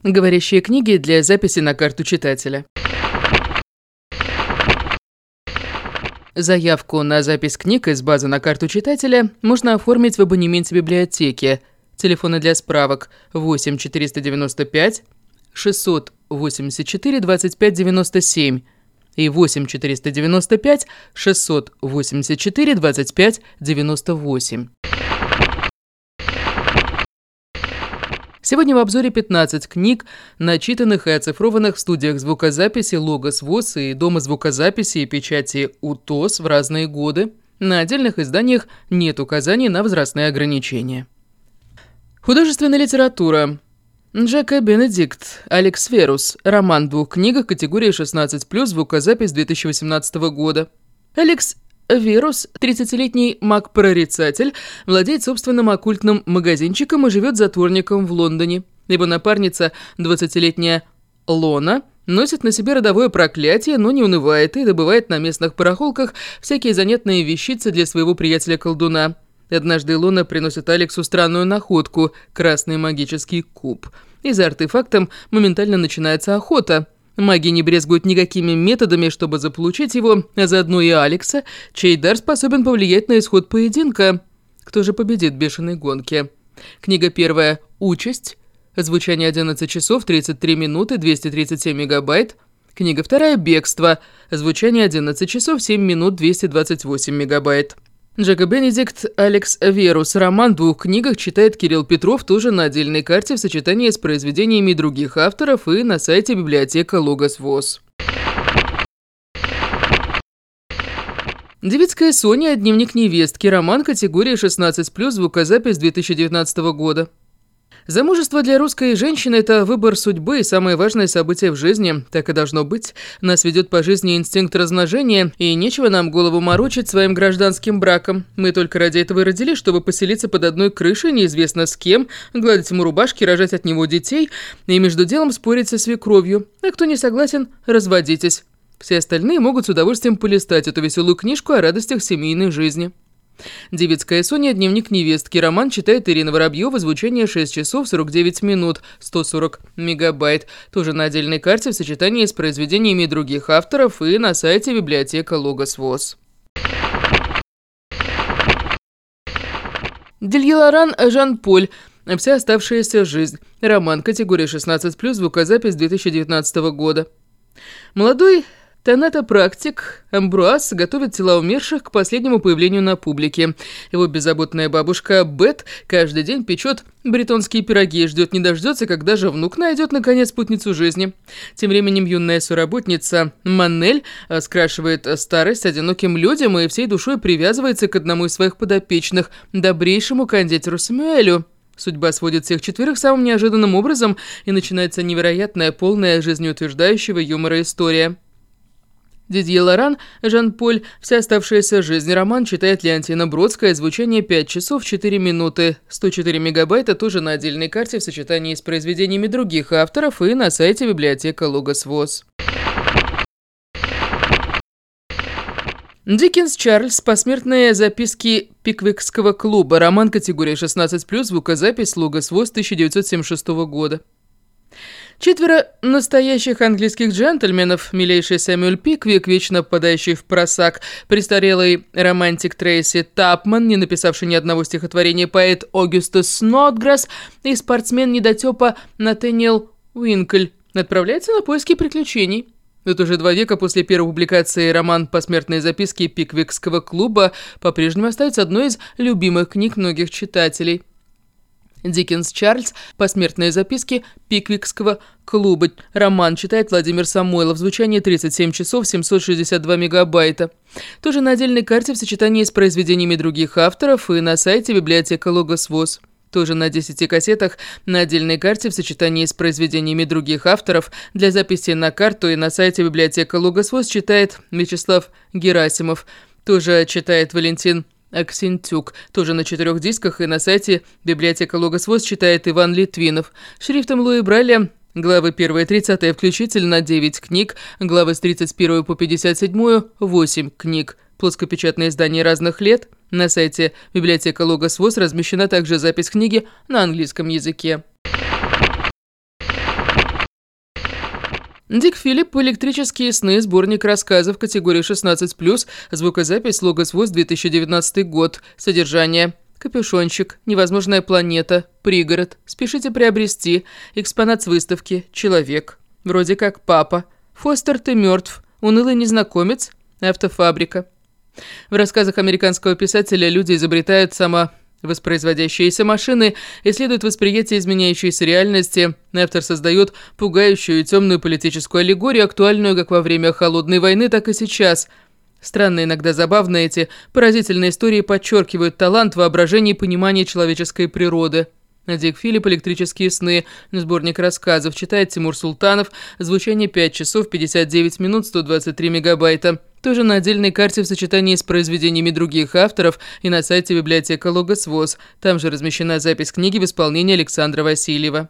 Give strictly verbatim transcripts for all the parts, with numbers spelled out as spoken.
Говорящие книги для записи на карту читателя. Заявку на запись книг из базы на карту читателя можно оформить в абонементе библиотеки. Телефоны для справок восемь четыреста девяносто пять шестьсот восемьдесят четыре двадцать пять девяносто семь и восемь четыреста девяносто пять шестьсот восемьдесят четыре двадцать пять девяносто восемь. Сегодня в обзоре пятнадцать книг, начитанных и оцифрованных в студиях звукозаписи «Логос ВОС» и Дома звукозаписи и печати УТОС в разные годы. На отдельных изданиях нет указаний на возрастные ограничения. Художественная литература. Джека Бенедикт, Алекс Верус. Роман в двух книгах категории шестнадцать плюс, звукозапись две тысячи восемнадцатого года. Алекс Верус, тридцатилетний маг-прорицатель, владеет собственным оккультным магазинчиком и живет затворником в Лондоне. Его напарница, двадцатилетняя Лона, носит на себе родовое проклятие, но не унывает и добывает на местных барахолках всякие занятные вещицы для своего приятеля-колдуна. Однажды Лона приносит Алексу странную находку – красный магический куб. И за артефактом моментально начинается охота. Маги не брезгуют никакими методами, чтобы заполучить его, а заодно и Алекса, чей дар способен повлиять на исход поединка. Кто же победит в бешеной гонке? Книга первая «Участь». Звучание одиннадцать часов тридцать три минуты двести тридцать семь мегабайт. Книга вторая «Бегство». Звучание одиннадцать часов семь минут двести двадцать восемь мегабайт. Джека Бенедикт, Алекс Верус. Роман в двух книгах читает Кирилл Петров, тоже на отдельной карте в сочетании с произведениями других авторов и на сайте библиотека Логос ВОС. Девицкая Соня. Дневник невестки. Роман категории шестнадцать плюс, звукозапись две тысячи девятнадцатого года. Замужество для русской женщины – это выбор судьбы и самое важное событие в жизни. Так и должно быть. Нас ведет по жизни инстинкт размножения, и нечего нам голову морочить своим гражданским браком. Мы только ради этого и родились, чтобы поселиться под одной крышей, неизвестно с кем, гладить ему рубашки, рожать от него детей, и между делом спорить со свекровью. А кто не согласен – разводитесь. Все остальные могут с удовольствием полистать эту веселую книжку о радостях семейной жизни. Девицкая Соня. Дневник невестки. Роман читает Ирина Воробьева. Звучание шесть часов сорок девять минут, сто сорок мегабайт. Тоже на отдельной карте в сочетании с произведениями других авторов и на сайте библиотека Логос ВОС. Дельеларан Жан-Поль. Вся оставшаяся жизнь. Роман категории шестнадцать плюс, звукозапись две тысячи девятнадцатого года. Молодой тонатопрактик Амбруаз готовит тела умерших к последнему появлению на публике. Его беззаботная бабушка Бет каждый день печет бретонские пироги и ждет не дождется, когда же внук найдет наконец спутницу жизни. Тем временем юная соработница Маннель скрашивает старость одиноким людям и всей душой привязывается к одному из своих подопечных, добрейшему кондитеру Самуэлю. Судьба сводит всех четверых самым неожиданным образом, и начинается невероятная, полная жизнеутверждающего юмора история. Дельеларан Жан-Поль. Вся оставшаяся жизнь. Роман читает Леонтина Бродская. Звучание пять часов четыре минуты. сто четыре мегабайта тоже на отдельной карте в сочетании с произведениями других авторов и на сайте библиотека Логос ВОС. Диккенс Чарльз. Посмертные записки Пиквикского клуба. Роман категории шестнадцать плюс, звукозапись Логос ВОС тысяча девятьсот семьдесят шестого года. Четверо настоящих английских джентльменов, милейший Сэмюэль Пиквик, вечно попадающий в просак, престарелый романтик Трейси Тапман, не написавший ни одного стихотворения, поэт Огюстус Снодграсс и спортсмен-недотёпа Натэниэл Уинкль отправляются на поиски приключений. Вот уже два века после первой публикации роман «Посмертные записки Пиквикского клуба» по-прежнему остается одной из любимых книг многих читателей. Диккенс Чарльз. Посмертные записки Пиквикского клуба. Роман читает Владимир Самойлов. Звучание тридцать семь часов семьсот шестьдесят два мегабайта. Тоже на отдельной карте в сочетании с произведениями других авторов и на сайте библиотека Логос ВОС. Тоже на десяти кассетах на отдельной карте в сочетании с произведениями других авторов. Для записи на карту и на сайте библиотека Логос ВОС читает Вячеслав Герасимов. Тоже читает Валентин Аксентюк. Тоже на четырех дисках и на сайте библиотека Логос ВОС читает Иван Литвинов. Шрифтом Луи Брайля главы первая тридцатая включительно девять книг, главы с тридцать первой по пятьдесят седьмую восемь книг. Плоскопечатные издания разных лет. На сайте библиотека Логос ВОС размещена также запись книги на английском языке. Дик Филипп «Электрические сны», сборник рассказов категории шестнадцать плюс, звукозапись «Логос ВОС», две тысячи девятнадцатый год. Содержание: капюшончик, невозможная планета, пригород, спешите приобрести, экспонат с выставки, человек, вроде как папа, Фостер, ты мертв, унылый незнакомец, автофабрика. В рассказах американского писателя люди изобретают самовоспроизводящиеся машины, исследуют восприятие изменяющейся реальности. Автор создает пугающую и темную политическую аллегорию, актуальную как во время Холодной войны, так и сейчас. Странно, иногда забавно, эти поразительные истории подчеркивают талант, воображение и понимание человеческой природы. Дик Филипп «Электрические сны», сборник рассказов, читает Тимур Султанов, звучание пять часов пятьдесят девять минут сто двадцать три мегабайта. Тоже на отдельной карте в сочетании с произведениями других авторов и на сайте библиотека Логос ВОС. Там же размещена запись книги в исполнении Александра Васильева.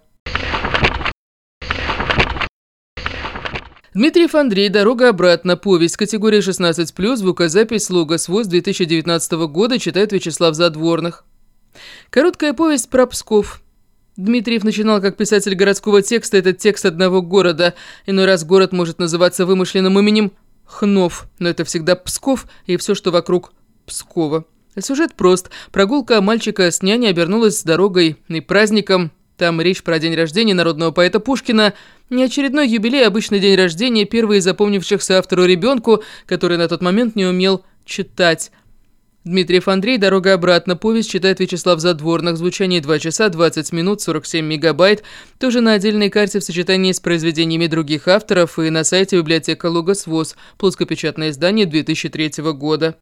Дмитриев Андрей «Дорога обратно», повесть, категория шестнадцать плюс, звукозапись Логос ВОС две тысячи девятнадцатого года, читает Вячеслав Задворных. Короткая повесть про Псков. Дмитриев начинал как писатель городского текста, этот текст одного города. Иной раз город может называться вымышленным именем Хнов, но это всегда Псков и все, что вокруг Пскова. Сюжет прост. Прогулка мальчика с няней обернулась дорогой и праздником. Там речь про день рождения народного поэта Пушкина. Не очередной юбилей, а обычный день рождения, первый из запомнившихся автору ребенку, который на тот момент не умел читать. Дмитриев Андрей «Дорога обратно», повесть, читает Вячеслав Задворных, звучание два часа двадцать минут сорок семь мегабайт, тоже на отдельной карте в сочетании с произведениями других авторов и на сайте библиотека Логос ВОС, плоскопечатное издание две тысячи третьего года.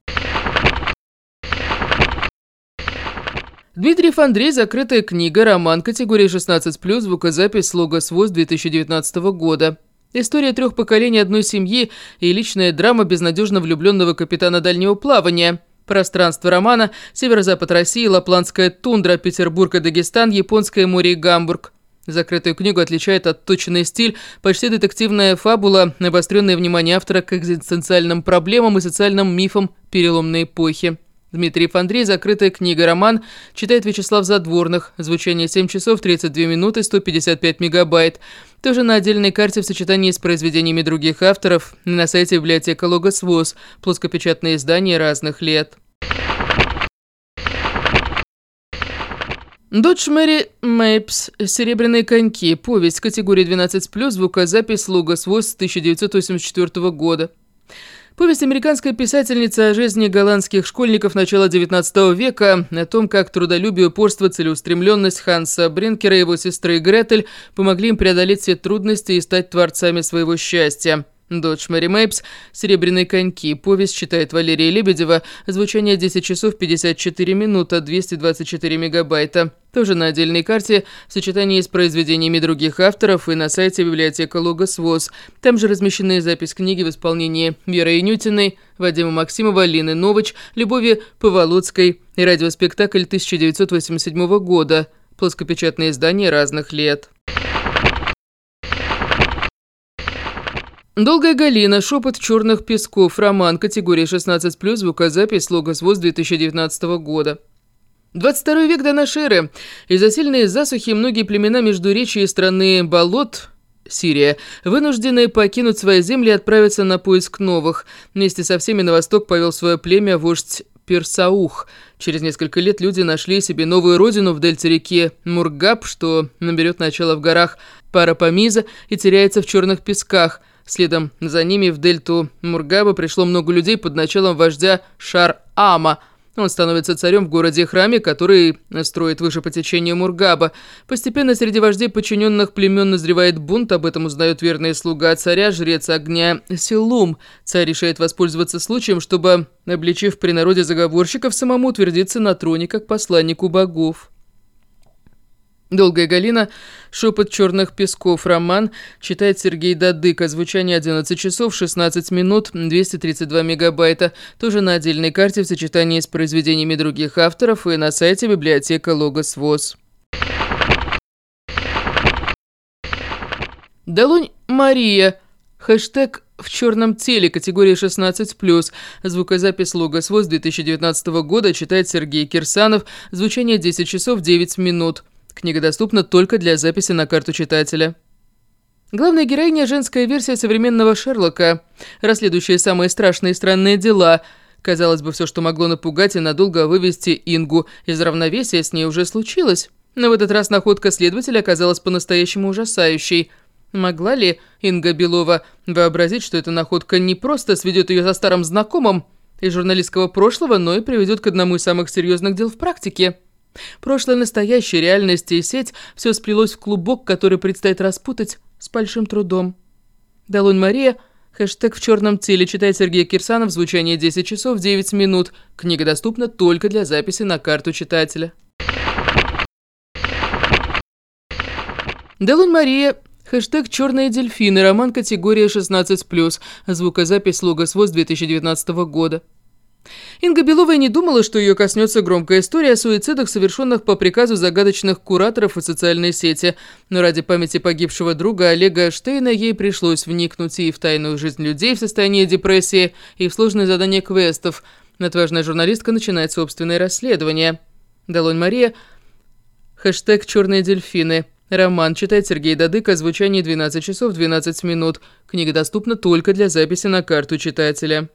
Дмитриев Андрей «Закрытая книга», роман, категория шестнадцать плюс, звукозапись Логос ВОС две тысячи девятнадцатого года. История трех поколений одной семьи и личная драма безнадежно влюбленного капитана дальнего плавания. Пространство романа: северо-запад России, Лапландская тундра, Петербург и Дагестан, Японское море и Гамбург. Закрытую книгу отличает отточенный стиль, почти детективная фабула, обостренное внимание автора к экзистенциальным проблемам и социальным мифам переломной эпохи. Дмитриев Андрей «Закрытая книга», роман, читает Вячеслав Задворных, звучание семь часов тридцать две минуты сто пятьдесят пять мегабайт. Тоже на отдельной карте в сочетании с произведениями других авторов и на сайте библиотека Логос ВОС, плоскопечатное издание разных лет. Додж Мэри Мэйпс «Серебряные коньки», повесть, категория двенадцать плюс, звукозапись Логос ВОС тысяча девятьсот восемьдесят четвёртого года. Повесть американской писательницы о жизни голландских школьников начала девятнадцатого века, о том, как трудолюбие, упорство, целеустремленность Ханса Бринкера и его сестры Гретель помогли им преодолеть все трудности и стать творцами своего счастья. Додж Мэри Мэйпс «Серебряные коньки», повесть, читает Валерия Лебедева, звучание десять часов пятьдесят четыре минуты, двести двадцать четыре мегабайта. Тоже на отдельной карте в сочетании с произведениями других авторов и на сайте библиотека Логос ВОС. Там же размещены запись книги в исполнении Веры Янютиной, Вадима Максимова, Лины Новыч, Любови Поволоцкой и радиоспектакль тысяча девятьсот восемьдесят седьмого года, плоскопечатное издание разных лет. «Долгая Галина», «Шепот черных песков», роман, категория шестнадцать плюс, звукозапись Логос ВОС две тысячи девятнадцатого года. двадцать второй век до нашей эры. Из-за сильной засухи многие племена Междуречья и страны болот, Сирия, вынуждены покинуть свои земли и отправиться на поиск новых. Вместе со всеми на восток повел свое племя вождь Персаух. Через несколько лет люди нашли себе новую родину в дельте реки Мургаб, что наберет начало в горах Парапамиза и теряется в черных песках. Следом за ними в дельту Мургаба пришло много людей под началом вождя Шар-Ама. Он становится царем в городе-храме, который строит выше по течению Мургаба. Постепенно среди вождей подчиненных племен назревает бунт, об этом узнает верный слуга царя, жрец огня Силум. Царь решает воспользоваться случаем, чтобы, обличив при народе заговорщиков, самому утвердиться на троне как посланнику богов. «Долгая Галина», «Шепот черных песков», роман, читает Сергей Дадык, звучание одиннадцать часов шестнадцать минут, двести тридцать два мегабайта, тоже на отдельной карте в сочетании с произведениями других авторов и на сайте библиотека Логос ВОС. «Долонь Мария», хэштег «В черном теле», категория шестнадцать плюс, звукозапись Логос ВОС две тысячи девятнадцатого года, читает Сергей Кирсанов, звучание десять часов девять минут. Книга доступна только для записи на карту читателя. Главная героиня – женская версия современного Шерлока, расследующая самые страшные и странные дела. Казалось бы, все, что могло напугать и надолго вывести Ингу из равновесия, с ней уже случилось. Но в этот раз находка следователя оказалась по-настоящему ужасающей. Могла ли Инга Белова вообразить, что эта находка не просто сведет ее со старым знакомым из журналистского прошлого, но и приведет к одному из самых серьезных дел в практике? Прошлое, настоящее, реальность и сеть – все сплелось в клубок, который предстоит распутать с большим трудом. Долонь Мария, хэштег в черном теле, читает Сергей Кирсанов, звучание десять часов девять минут. Книга доступна только для записи на карту читателя. Долонь Мария, хэштег «Черные дельфины», роман категория шестнадцать плюс, звукозапись Логос ВОС две тысячи девятнадцатого года. Инга Белова и не думала, что ее коснется громкая история о суицидах, совершенных по приказу загадочных кураторов и социальной сети. Но ради памяти погибшего друга Олега Штейна ей пришлось вникнуть и в тайную жизнь людей в состоянии депрессии, и в сложные задания квестов. Отважная журналистка начинает собственное расследование. Долонь Мария, хэштег «Черные дельфины». Роман читает Сергей Дадыко, звучание двенадцать часов двенадцать минут. Книга доступна только для записи на карту читателя.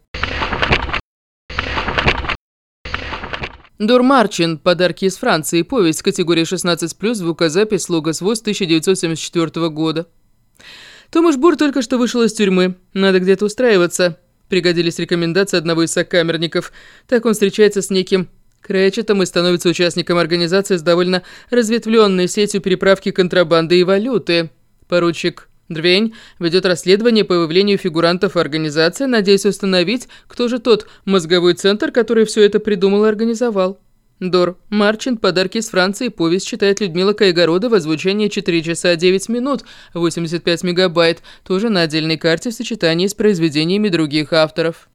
Дор Марчин. Подарки из Франции. Повесть категории шестнадцать плюс, звукозапись Логос ВОС тысяча девятьсот семьдесят четвёртого года. Томаш Бур только что вышел из тюрьмы. Надо где-то устраиваться. Пригодились рекомендации одного из сокамерников. Так он встречается с неким Кречетом и становится участником организации с довольно разветвленной сетью переправки контрабанды и валюты. Поручик Дрвень ведет расследование по выявлению фигурантов организации, надеясь установить, кто же тот мозговой центр, который все это придумал и организовал. Дор Марчин. Подарки из Франции. Повесть читает Людмила Кайгородова, звучание четыре часа девять минут, восемьдесят пять мегабайт, тоже на отдельной карте в сочетании с произведениями других авторов.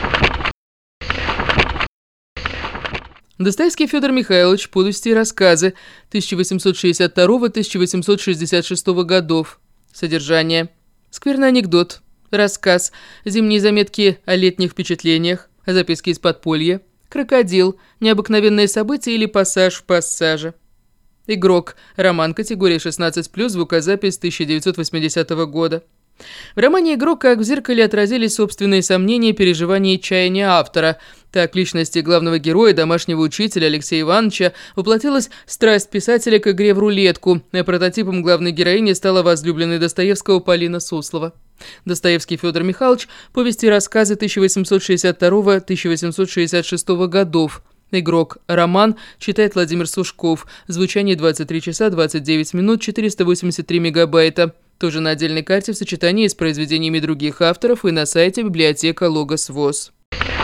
Достоевский Федор Михайлович. Повести и рассказы тысяча восемьсот шестьдесят второго — тысяча восемьсот шестьдесят шестого годов. Содержание. Скверный анекдот. Рассказ. Зимние заметки о летних впечатлениях. Записки из подполья. Крокодил. Необыкновенные события или пассаж в пассаже. Игрок. Роман категории шестнадцать плюс, звукозапись тысяча девятьсот восьмидесятого года. В романе «Игрок» как в зеркале отразились собственные сомнения, переживания и чаяния автора. Так, в личности главного героя, домашнего учителя Алексея Ивановича, воплотилась страсть писателя к игре в рулетку, а прототипом главной героини стала возлюбленная Достоевского Полина Суслова. Достоевский Федор Михайлович. Повести и рассказы тысяча восемьсот шестьдесят второго — тысяча восемьсот шестьдесят шестого годов. Игрок. Роман читает Владимир Сушков. Звучание двадцать три часа двадцать девять минут, четыреста восемьдесят три мегабайта. Тоже на отдельной карте в сочетании с произведениями других авторов и на сайте библиотека Логос ВОС.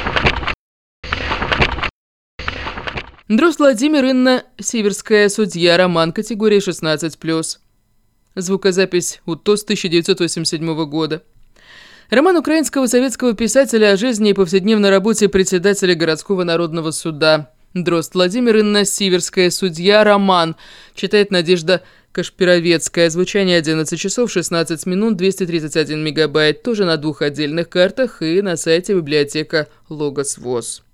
Дрозд Владимир. Инна Сиверская. Судья. Роман категории шестнадцать плюс. Звукозапись УТОС тысяча девятьсот восемьдесят седьмого года. Роман украинского советского писателя о жизни и повседневной работе председателя городского народного суда. Дрозд Владимир. Инна Сиверская. Судья. Роман читает Надежда Кашпировецкая. Звучание одиннадцать часов шестнадцать минут, двести тридцать один мегабайт. Тоже на двух отдельных картах и на сайте библиотека Логос ВОС.